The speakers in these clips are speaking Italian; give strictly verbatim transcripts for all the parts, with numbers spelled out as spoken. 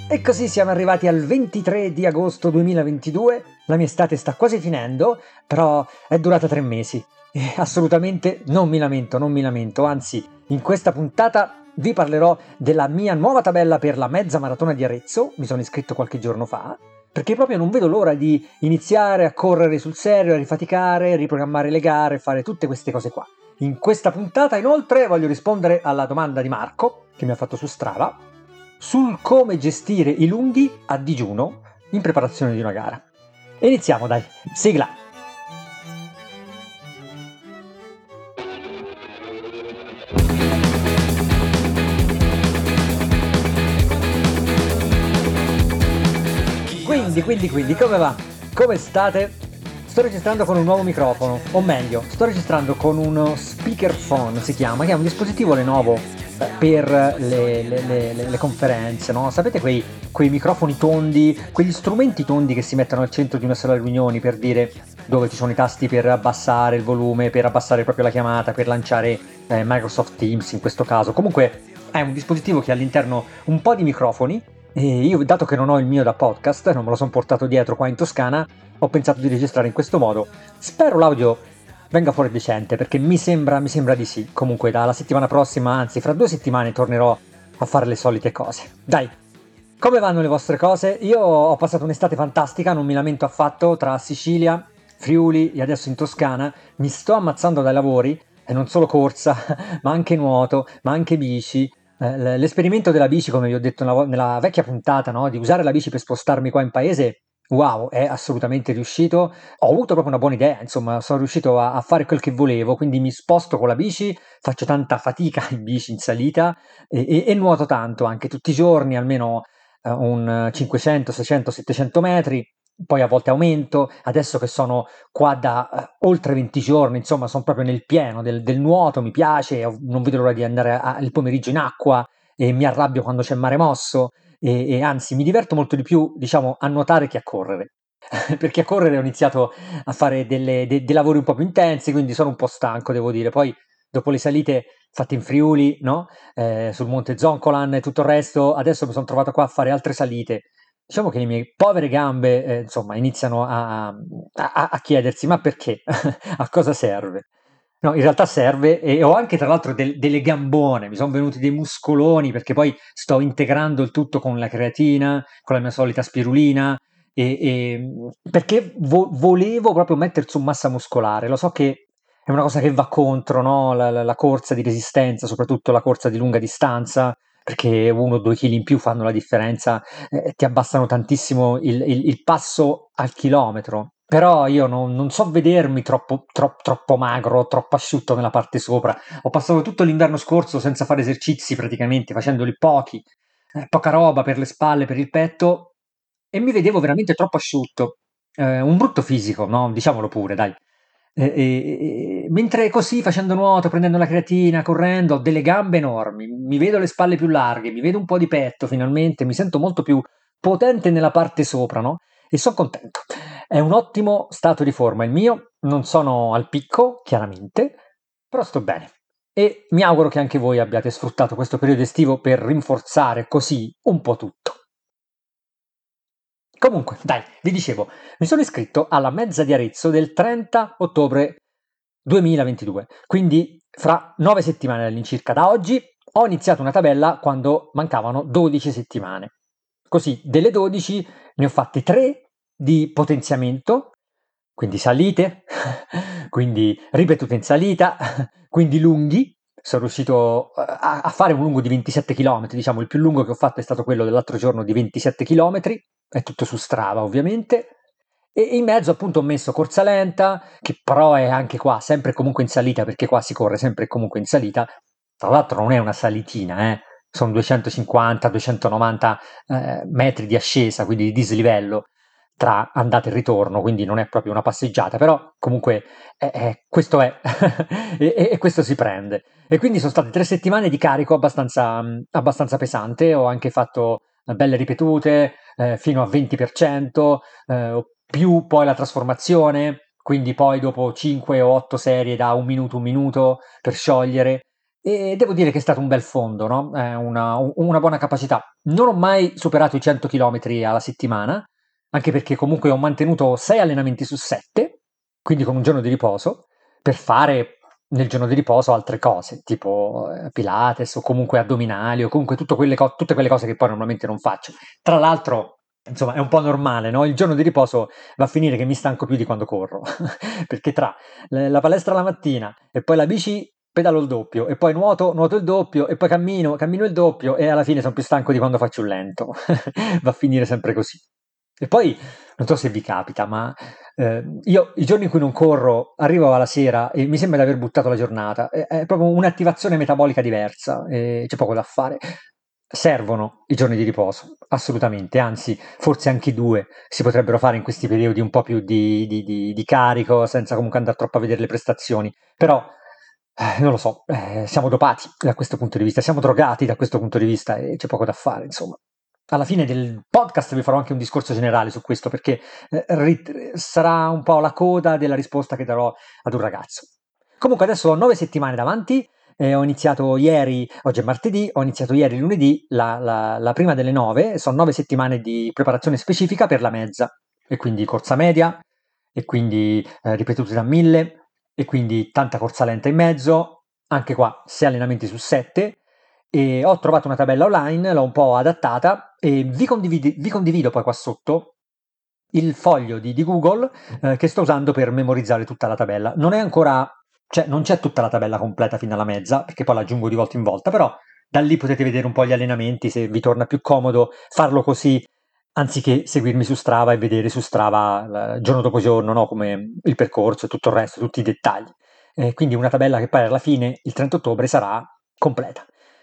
E così siamo arrivati al ventitré di agosto duemilaventidue, la mia estate sta quasi finendo, però è durata tre mesi. E assolutamente non mi lamento, non mi lamento, anzi, in questa puntata vi parlerò della mia nuova tabella per la mezza maratona di Arezzo, mi sono iscritto qualche giorno fa, perché proprio non vedo l'ora di iniziare a correre sul serio, a rifaticare, riprogrammare le gare, fare tutte queste cose qua. In questa puntata, inoltre, voglio rispondere alla domanda di Marco, che mi ha fatto su Strava, sul come gestire i lunghi a digiuno in preparazione di una gara. Iniziamo, dai, sigla! Quindi, quindi, quindi, come va? Come state? Sto registrando con un nuovo microfono, o meglio, sto registrando con uno speakerphone, si chiama, che è un dispositivo Lenovo per le, le, le, le conferenze, no? Sapete quei, quei microfoni tondi, quegli strumenti tondi che si mettono al centro di una sala riunioni per dire dove ci sono i tasti per abbassare il volume, per abbassare proprio la chiamata, per lanciare eh, Microsoft Teams in questo caso. Comunque è un dispositivo che ha all'interno un po' di microfoni e io, dato che non ho il mio da podcast, non me lo sono portato dietro qua in Toscana, ho pensato di registrare in questo modo. Spero l'audio venga fuori decente, perché mi sembra, mi sembra di sì. Comunque dalla settimana prossima, anzi fra due settimane, tornerò a fare le solite cose. Dai, come vanno le vostre cose? Io ho passato un'estate fantastica, non mi lamento affatto, tra Sicilia, Friuli e adesso in Toscana. Mi sto ammazzando dai lavori, e non solo corsa, ma anche nuoto, ma anche bici. Eh, l'esperimento della bici, come vi ho detto nella, nella vecchia puntata, no? Di usare la bici per spostarmi qua in paese, wow, è assolutamente riuscito. Ho avuto proprio una buona idea, insomma, sono riuscito a, a fare quel che volevo, quindi mi sposto con la bici, faccio tanta fatica in bici in salita e, e, e nuoto tanto, anche tutti i giorni, almeno eh, un cinquecento, seicento, settecento metri. Poi a volte aumento, adesso che sono qua da uh, oltre venti giorni, insomma, sono proprio nel pieno del, del nuoto, mi piace, non vedo l'ora di andare a, a, il pomeriggio in acqua e mi arrabbio quando c'è mare mosso e, e anzi mi diverto molto di più, diciamo, a nuotare che a correre. Perché a correre ho iniziato a fare delle, de, dei lavori un po' più intensi, quindi sono un po' stanco, devo dire. Poi dopo le salite fatte in Friuli, no? Eh, sul Monte Zoncolan e tutto il resto, adesso mi sono trovato qua a fare altre salite. Diciamo che le mie povere gambe, eh, insomma, iniziano a, a, a chiedersi: ma perché? A cosa serve? No, in realtà serve, e ho anche tra l'altro del- delle gambone, mi sono venuti dei muscoloni perché poi sto integrando il tutto con la creatina, con la mia solita spirulina, e, e- perché vo- volevo proprio mettere su massa muscolare. Lo so che è una cosa che va contro, no? La, la- la corsa di resistenza, soprattutto la corsa di lunga distanza, perché uno o due chili in più fanno la differenza, eh, ti abbassano tantissimo il, il- il passo al chilometro. Però io non, non so vedermi troppo, tro- troppo magro, troppo asciutto nella parte sopra. Ho passato tutto l'inverno scorso senza fare esercizi praticamente, facendoli pochi, eh, poca roba per le spalle, per il petto, e mi vedevo veramente troppo asciutto. Eh, un brutto fisico, no? Diciamolo pure, dai. E- e- e- mentre così, facendo nuoto, prendendo la creatina, correndo, ho delle gambe enormi, mi vedo le spalle più larghe, mi vedo un po' di petto finalmente, mi sento molto più potente nella parte sopra, no? E sono contento. È un ottimo stato di forma il mio, non sono al picco, chiaramente, però sto bene. E mi auguro che anche voi abbiate sfruttato questo periodo estivo per rinforzare così un po' tutto. Comunque, dai, vi dicevo, mi sono iscritto alla mezza di Arezzo del trenta ottobre duemilaventidue, quindi fra nove settimane all'incirca da oggi. Ho iniziato una tabella quando mancavano dodici settimane. Così, delle dodici ne ho fatte tre di potenziamento, quindi salite, quindi ripetute in salita, quindi lunghi. Sono riuscito a, a fare un lungo di ventisette chilometri, diciamo il più lungo che ho fatto è stato quello dell'altro giorno di ventisette chilometri, è tutto su Strava ovviamente, e in mezzo appunto ho messo corsa lenta, che però è anche qua sempre e comunque in salita, perché qua si corre sempre e comunque in salita, tra l'altro non è una salitina, eh. Sono duecentocinquanta duecentonovanta eh, metri di ascesa, quindi di dislivello tra andata e ritorno, quindi non è proprio una passeggiata, però comunque eh, eh, questo è e, e- e questo si prende. E quindi sono state tre settimane di carico abbastanza, mh, abbastanza pesante, ho anche fatto eh, belle ripetute eh, fino a venti per cento, eh, più poi la trasformazione, quindi poi dopo cinque o otto serie da un minuto, un minuto per sciogliere, e devo dire che è stato un bel fondo, no? È una, una buona capacità. Non ho mai superato i cento chilometri alla settimana, anche perché comunque ho mantenuto sei allenamenti su sette, quindi con un giorno di riposo, per fare nel giorno di riposo altre cose, tipo eh, Pilates o comunque addominali o comunque tutto quelle co- tutte quelle cose che poi normalmente non faccio. Tra l'altro, insomma, è un po' normale, no? Il giorno di riposo va a finire che mi stanco più di quando corro, perché tra le- la palestra la mattina e poi la bici pedalo il doppio e poi nuoto, nuoto il doppio e poi cammino, cammino il doppio e alla fine sono più stanco di quando faccio il lento. Va a finire sempre così. E poi, non so se vi capita, ma eh, io i giorni in cui non corro arrivo alla sera e mi sembra di aver buttato la giornata. È, è proprio un'attivazione metabolica diversa, e c'è poco da fare. Servono i giorni di riposo, assolutamente, anzi, forse anche due si potrebbero fare in questi periodi un po' più di, di- di- di carico, senza comunque andare troppo a vedere le prestazioni. Però, eh, non lo so, eh, siamo dopati da questo punto di vista, siamo drogati da questo punto di vista e c'è poco da fare, insomma. Alla fine del podcast vi farò anche un discorso generale su questo, perché eh, rit- sarà un po' la coda della risposta che darò ad un ragazzo. Comunque adesso ho nove settimane davanti, eh, ho iniziato ieri, oggi è martedì, ho iniziato ieri lunedì, la, la- la prima delle nove, sono nove settimane di preparazione specifica per la mezza, e quindi corsa media, e quindi eh, ripetuti da mille, e quindi tanta corsa lenta in mezzo, anche qua sei allenamenti su sette, e ho trovato una tabella online, l'ho un po' adattata e vi, condividi- vi condivido poi qua sotto il foglio di, di Google eh, che sto usando per memorizzare tutta la tabella. Non è ancora, cioè non c'è tutta la tabella completa fino alla mezza, perché poi la aggiungo di volta in volta, però da lì potete vedere un po' gli allenamenti, se vi torna più comodo farlo così, anziché seguirmi su Strava e vedere su Strava eh, giorno dopo giorno, no? Come il percorso e tutto il resto, tutti i dettagli. Eh, quindi una tabella che poi alla fine, il trenta ottobre, sarà completa.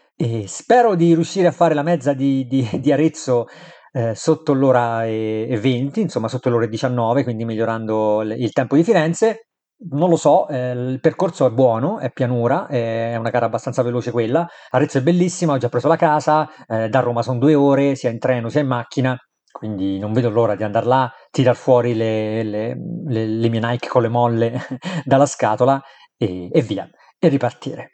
E spero di riuscire a fare la mezza di, di- di Arezzo eh, sotto l'ora e, e venti, insomma sotto l'ora e diciannove, quindi migliorando il, il tempo di Firenze. Non lo so, eh, il percorso è buono, è pianura, è una gara abbastanza veloce quella. Arezzo è bellissima, ho già preso la casa, eh, da Roma sono due ore, sia in treno sia in macchina, quindi non vedo l'ora di andare là, tirar fuori le, le- le- le mie Nike con le molle dalla scatola e, e via, e ripartire.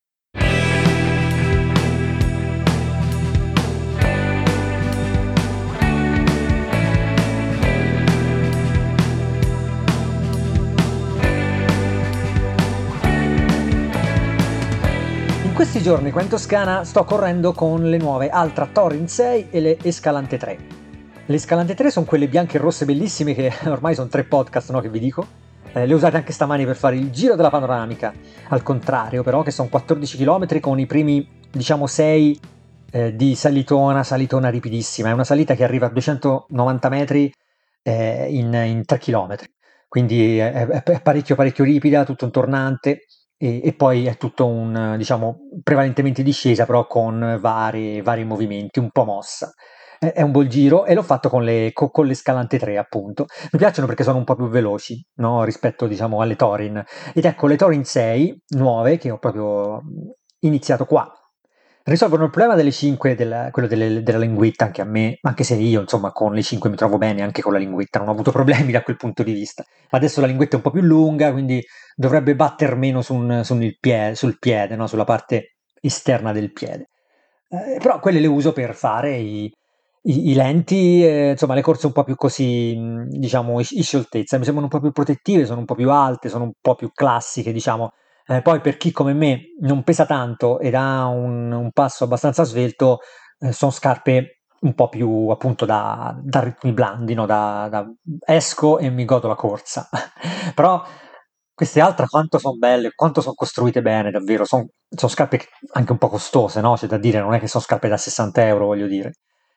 In questi giorni qua in Toscana sto correndo con le nuove Altra Torin sei e le Escalante tre. Le Escalante tre sono quelle bianche e rosse bellissime che ormai sono tre podcast, no, che vi dico. Eh, le usate anche stamani per fare il giro della panoramica. Al contrario, però, che sono quattordici chilometri con i primi, diciamo, sei eh, di salitona, salitona ripidissima. È una salita che arriva a duecentonovanta metri eh, in, in tre chilometri. Quindi è, è- è parecchio parecchio ripida, tutto un tornante e, e poi è tutto un, eh, diciamo, prevalentemente discesa, però con vari, vari movimenti, un po' mossa. È, è un bel giro e l'ho fatto con le, co- con le Scalante tre, appunto. Mi piacciono perché sono un po' più veloci, no? Rispetto, diciamo, alle Torin. Ed ecco, le Torin sei, nuove, che ho proprio iniziato qua, risolvono il problema delle cinque, della, quello delle- della linguetta, anche a me, anche se io, insomma, con le cinque mi trovo bene, anche con la linguetta, non ho avuto problemi da quel punto di vista. Adesso la linguetta è un po' più lunga, quindi dovrebbe batter meno su un- sul, piede, sul piede, no? Sulla parte esterna del piede. Eh, però quelle le uso per fare i, i- i lenti, eh, insomma, le corse un po' più così, mh, diciamo, in in scioltezza. Mi sembrano un po' più protettive, sono un po' più alte, sono un po' più classiche, diciamo. Eh, poi per chi come me non pesa tanto ed ha un, un passo abbastanza svelto, eh, sono scarpe un po' più appunto da, da ritmi blandi, no? Da, da- esco e mi godo la corsa. Però queste altre quanto sono belle, quanto sono costruite bene, davvero. Sono scarpe che- anche un po' costose, no? C'è da dire, non è che sono scarpe da sessanta euro, voglio dire.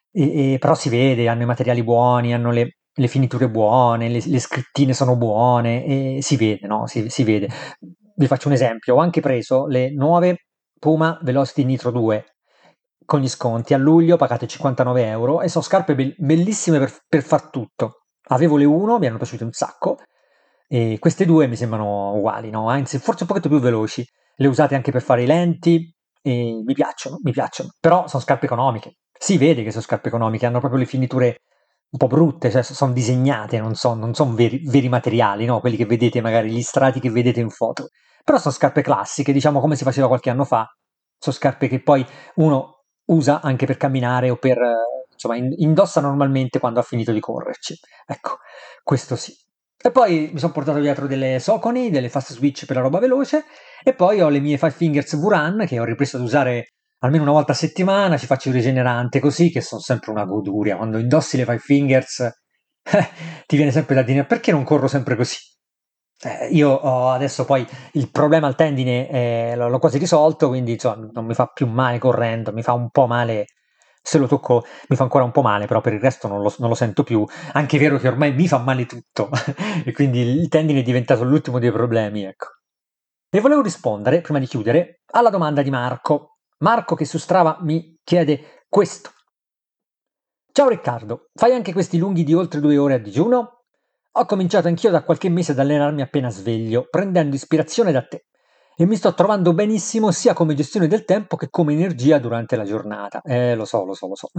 E, e- però si vede, hanno i materiali buoni, hanno le, le finiture buone, le, le scrittine sono buone, e si vede, no? Si, si vede. Vi faccio un esempio, ho anche preso le nuove Puma Velocity Nitro due con gli sconti, a luglio pagate cinquantanove euro e sono scarpe bell- bellissime per, per far tutto. Avevo le uno, mi hanno piaciute un sacco, e queste due mi sembrano uguali, no? Anzi, forse un pochetto più veloci. Le usate anche per fare i lenti e mi piacciono, mi piacciono. Però sono scarpe economiche. Si vede che sono scarpe economiche, hanno proprio le finiture un po' brutte, cioè sono disegnate, non sono non son veri, veri materiali, no? Quelli che vedete, magari gli strati che vedete in foto. Però sono scarpe classiche, diciamo come si faceva qualche anno fa, sono scarpe che poi uno usa anche per camminare o per, eh, insomma, in- indossa normalmente quando ha finito di correrci. Ecco, questo sì. E poi mi sono portato dietro delle Saucony, delle Fast Switch per la roba veloce, e poi ho le mie Five Fingers V-Run che ho ripreso ad usare almeno una volta a settimana, ci faccio il rigenerante così, che sono sempre una goduria. Quando indossi le Five Fingers, eh, ti viene sempre da dire perché non corro sempre così? Eh, io ho adesso poi il problema al tendine eh, l'ho l'ho quasi risolto, quindi insomma, non mi fa più male correndo, mi fa un po' male se lo tocco, mi fa ancora un po' male, però per il resto non lo, non lo sento più. Anche è vero che ormai mi fa male tutto e quindi il tendine è diventato l'ultimo dei problemi, ecco. E volevo rispondere, prima di chiudere, alla domanda di Marco. Marco che su Strava mi chiede questo. Ciao Riccardo, fai anche questi lunghi di oltre due ore a digiuno? Ho cominciato anch'io da qualche mese ad allenarmi appena sveglio, prendendo ispirazione da te. E mi sto trovando benissimo sia come gestione del tempo che come energia durante la giornata. Eh, lo so, lo so, lo so.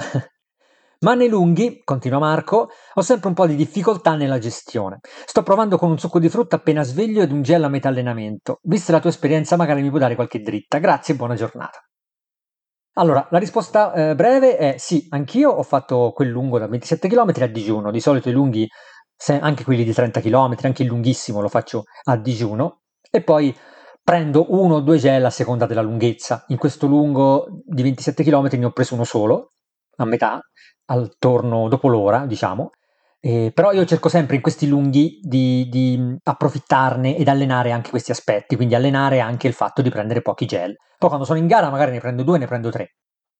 Ma nei lunghi, continua Marco, ho sempre un po' di difficoltà nella gestione. Sto provando con un succo di frutta appena sveglio ed un gel a metà allenamento. Vista la tua esperienza, magari mi puoi dare qualche dritta. Grazie e buona giornata. Allora, la risposta eh, breve è sì, anch'io ho fatto quel lungo da ventisette chilometri a digiuno. Di solito i lunghi, se- anche quelli di trenta chilometri, anche il lunghissimo lo faccio a digiuno. E poi prendo uno o due gel a seconda della lunghezza. In questo lungo di ventisette chilometri ne ho preso uno solo, a metà, al torno dopo l'ora, diciamo. Eh, però io cerco sempre in questi lunghi di, di approfittarne ed allenare anche questi aspetti, quindi allenare anche il fatto di prendere pochi gel. Poi quando sono in gara magari ne prendo due, ne prendo tre.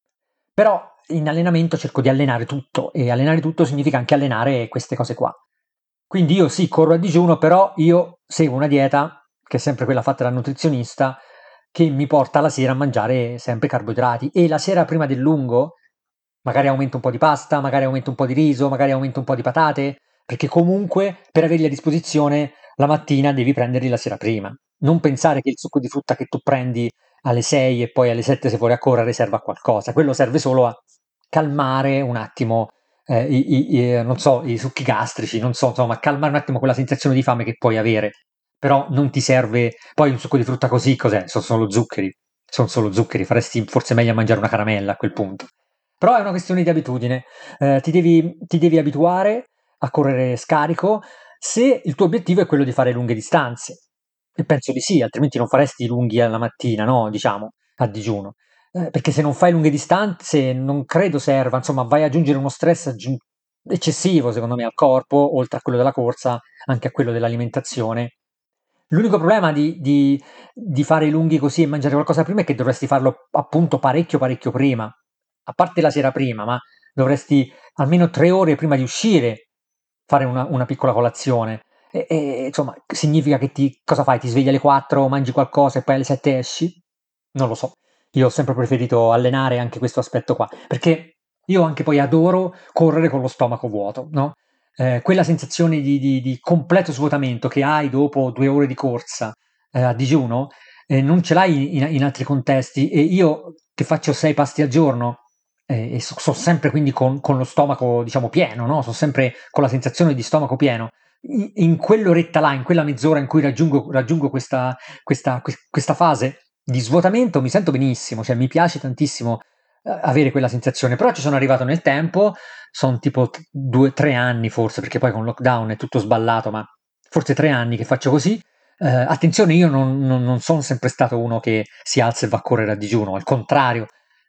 Però in allenamento cerco di allenare tutto e allenare tutto significa anche allenare queste cose qua. Quindi io sì, corro a digiuno, però io seguo una dieta, che è sempre quella fatta dal nutrizionista, che mi porta la sera a mangiare sempre carboidrati. E la sera prima del lungo magari aumento un po' di pasta, magari aumento un po' di riso, magari aumento un po' di patate, perché comunque per averli a disposizione la mattina devi prenderli la sera prima. Non pensare che il succo di frutta che tu prendi alle sei e poi alle sette se fuori a correre serva a qualcosa, quello serve solo a calmare un attimo eh, i, i- i- eh, non so, i succhi gastrici, non so, insomma, calmare un attimo quella sensazione di fame che puoi avere, però non ti serve, poi un succo di frutta così, cos'è? Sono solo zuccheri, sono solo zuccheri, faresti forse meglio a mangiare una caramella a quel punto. Però è una questione di abitudine, eh, ti devi, ti devi abituare a correre scarico se il tuo obiettivo è quello di fare lunghe distanze. E penso di sì, altrimenti non faresti i lunghi alla mattina, no? Diciamo, a digiuno. Eh, perché se non fai lunghe distanze non credo serva, insomma, vai ad aggiungere uno stress aggiun- eccessivo, secondo me, al corpo, oltre a quello della corsa, anche a quello dell'alimentazione. L'unico problema di, di- di fare i lunghi così e mangiare qualcosa prima è che dovresti farlo appunto parecchio, parecchio prima. A parte la sera prima, ma dovresti almeno tre ore prima di uscire fare una, una piccola colazione. E, e, insomma, significa che ti, cosa fai? Ti svegli alle quattro, mangi qualcosa e poi alle sette esci? Non lo so. Io ho sempre preferito allenare anche questo aspetto qua, perché io anche poi adoro correre con lo stomaco vuoto, no? Eh, quella sensazione di, di- di completo svuotamento che hai dopo due ore di corsa eh, a digiuno, eh, non ce l'hai in, in altri contesti. E io che faccio sei pasti al giorno eh, e sono sempre quindi con, con lo stomaco, diciamo, pieno, no? Sono sempre con la sensazione di stomaco pieno. In, in quell'oretta là, in quella mezz'ora in cui raggiungo, raggiungo questa, questa, questa fase di svuotamento, mi sento benissimo, cioè mi piace tantissimo eh, avere quella sensazione. Però ci sono arrivato nel tempo, sono tipo t- due, tre anni forse, perché poi con lockdown è tutto sballato, ma forse tre anni che faccio così. Eh, attenzione, io non, non, non sono sempre stato uno che si alza e va a correre a digiuno, al contrario.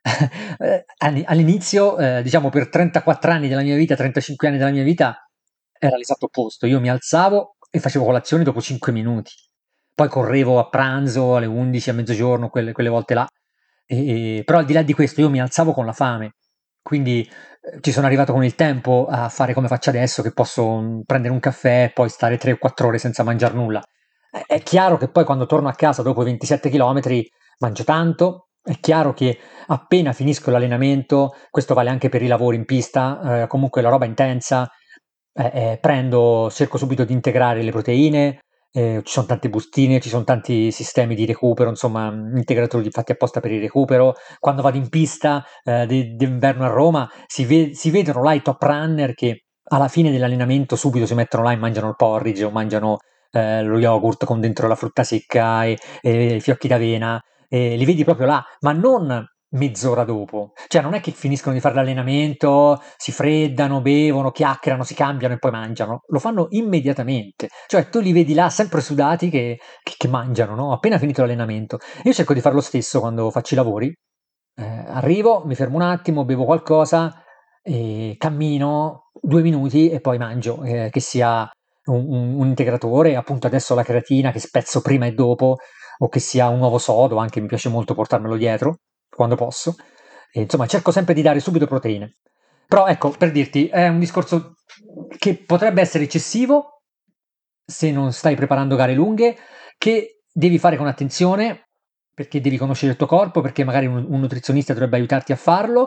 Eh, all'inizio, eh, diciamo per trentaquattro anni della mia vita, trentacinque anni della mia vita, era l'esatto opposto. Io mi alzavo e facevo colazione dopo cinque minuti. Poi correvo a pranzo alle undici, a mezzogiorno, quelle, quelle volte là. E- e- però al di là di questo io mi alzavo con la fame. Quindi eh, ci sono arrivato con il tempo a fare come faccio adesso, che posso mm, prendere un caffè e poi stare tre o quattro ore senza mangiare nulla. È è chiaro che poi quando torno a casa dopo ventisette chilometri mangio tanto. È chiaro che appena finisco l'allenamento, questo vale anche per i lavori in pista, eh, comunque la roba intensa, eh, eh, prendo, cerco subito di integrare le proteine, eh, ci sono tante bustine, ci sono tanti sistemi di recupero, insomma, mh, integratori di- fatti apposta per il recupero. Quando vado in pista eh, di- d'inverno a Roma, si, ve- si vedono là i top runner che alla fine dell'allenamento subito si mettono là e mangiano il porridge o mangiano eh, lo yogurt con dentro la frutta secca e, e i fiocchi d'avena. e li vedi proprio là, ma non mezz'ora dopo. Cioè non è che finiscono di fare l'allenamento, si freddano, bevono, chiacchierano, si cambiano e poi mangiano. Lo fanno immediatamente. Cioè tu li vedi là sempre sudati che, che- che mangiano, no? Appena finito l'allenamento. Io cerco di fare lo stesso quando faccio i lavori. Eh, arrivo, mi fermo un attimo, bevo qualcosa, e cammino due minuti e poi mangio, eh, che sia un, un- un integratore, appunto adesso la creatina che spezzo prima e dopo, o che sia un uovo sodo, anche mi piace molto portarmelo dietro quando posso. E, insomma, cerco sempre di dare subito proteine. Però ecco, per dirti, è un discorso che potrebbe essere eccessivo se non stai preparando gare lunghe, che devi fare con attenzione, perché devi conoscere il tuo corpo, perché magari un, un nutrizionista dovrebbe aiutarti a farlo,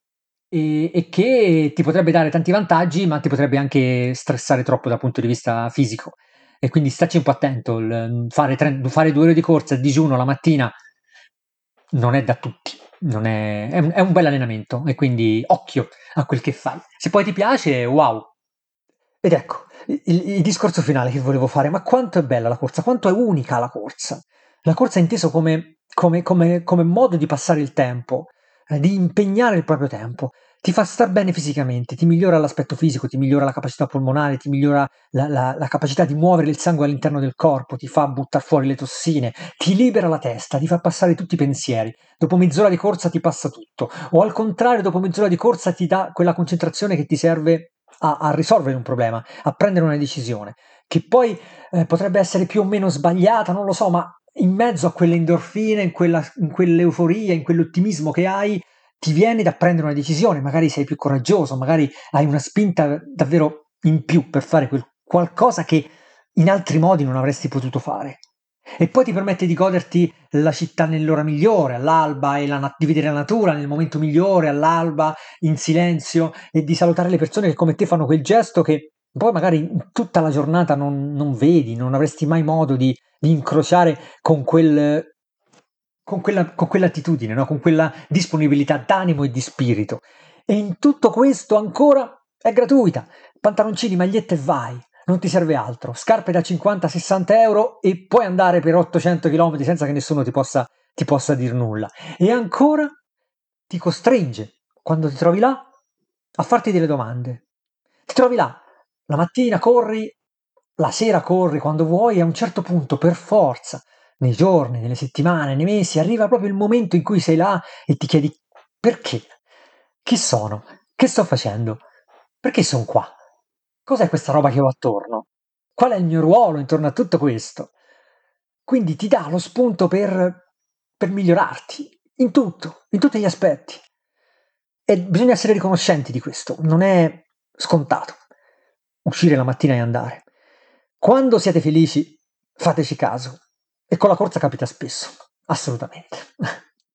e, e che ti potrebbe dare tanti vantaggi, ma ti potrebbe anche stressare troppo dal punto di vista fisico. E quindi staci un po' attento, il, fare, tre, fare due ore di corsa a digiuno la mattina non è da tutti, non è, è, un, è un bel allenamento e quindi occhio a quel che fai. Se poi ti piace, wow. Ed ecco, il, il discorso finale che volevo fare, ma quanto è bella la corsa, quanto è unica la corsa. La corsa è inteso come, come, come, come modo di passare il tempo, eh, di impegnare il proprio tempo. Ti fa star bene fisicamente, ti migliora l'aspetto fisico, ti migliora la capacità polmonare, ti migliora la, la- la capacità di muovere il sangue all'interno del corpo, ti fa buttare fuori le tossine, ti libera la testa, ti fa passare tutti i pensieri. Dopo mezz'ora di corsa ti passa tutto. O al contrario, dopo mezz'ora di corsa ti dà quella concentrazione che ti serve a, a risolvere un problema, a prendere una decisione, che poi eh, potrebbe essere più o meno sbagliata, non lo so, ma in mezzo a quelle endorfine, in, quella, in quell'euforia, in quell'ottimismo che hai, ti viene da prendere una decisione, magari sei più coraggioso, magari hai una spinta davvero in più per fare quel qualcosa che in altri modi non avresti potuto fare. E poi ti permette di goderti la città nell'ora migliore, all'alba, e la na- di vedere la natura nel momento migliore, all'alba, in silenzio, e di salutare le persone che come te fanno quel gesto che poi magari in tutta la giornata non, non vedi, non avresti mai modo di, di incrociare con quel, con quella, con quell'attitudine, no? Con quella disponibilità d'animo e di spirito. E in tutto questo ancora è gratuita. Pantaloncini, magliette e vai. Non ti serve altro. Scarpe da cinquanta sessanta euro e puoi andare per ottocento chilometri senza che nessuno ti possa, ti possa dir nulla. E ancora ti costringe, quando ti trovi là, a farti delle domande. Ti trovi là, la mattina corri, la sera corri quando vuoi, e a un certo punto, per forza, nei giorni, nelle settimane, nei mesi, arriva proprio il momento in cui sei là e ti chiedi perché? Chi sono? Che sto facendo? Perché sono qua? Cos'è questa roba che ho attorno? Qual è il mio ruolo intorno a tutto questo? Quindi ti dà lo spunto per, per migliorarti in tutto, in tutti gli aspetti. E bisogna essere riconoscenti di questo, non è scontato uscire la mattina e andare. Quando siete felici, fateci caso. E con la corsa capita spesso, assolutamente.